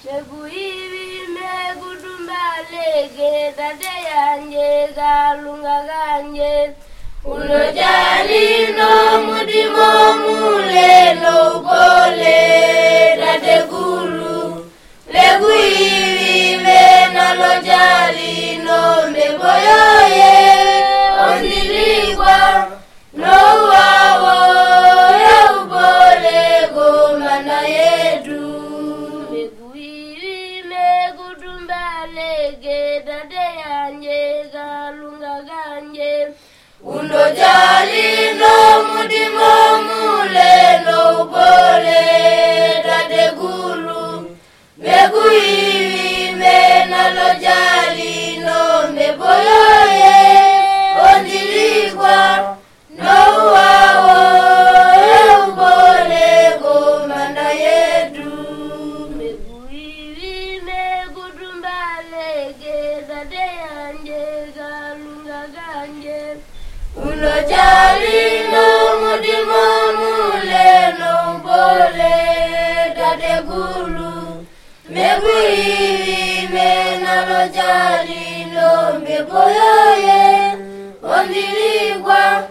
Seguivi me gudumbalege dade yanje galunga ganje uno jali no mudimo mule no gole dade gulu leguivi me nalo jali no me boyoye ondiligwa no wawo eubole goma na yedu dade yanje galunga ganje undo jali no mudimo mule no bole dade gulu meguivi me nalo jali no me boyoye ondiligwa no wawo eubole gomanda yedu dade yanje galunga ganje uno jali no mudimo mule no bole dade gulu meguivi me nalo jali no me boyoye ondiligwa